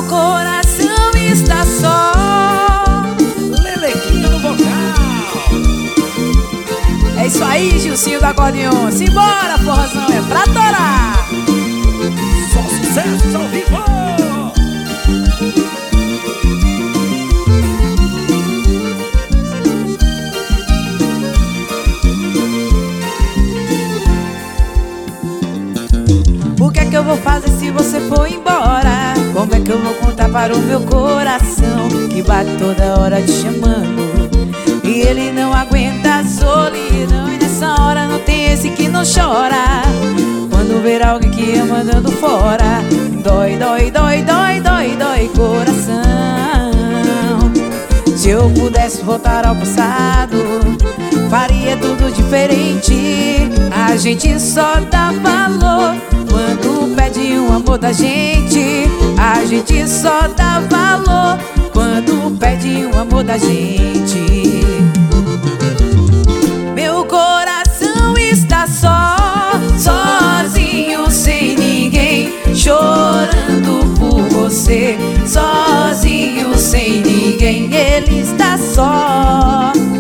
meu coração está só. Lelequinho no vocal. É isso aí, Gilcinho do acordeon. Simbora, forrozão, é pra torar. Só sucesso ao vivo. O que é que eu vou fazer se você for embora? Como é que eu vou contar para o meu coração que bate toda hora te chamando? E ele não aguenta a solidão, e nessa hora não tem esse que não chora. Quando ver alguém que ama andando fora, dói, dói, dói, dói, dói, dói coração. Se eu pudesse voltar ao passado, faria tudo diferente. A gente só dá valor quando pede um amor da gente. A gente só dá valor quando pede um amor da gente. Meu coração está só, sozinho, sem ninguém, chorando por você. Sozinho, sem ninguém, ele está só.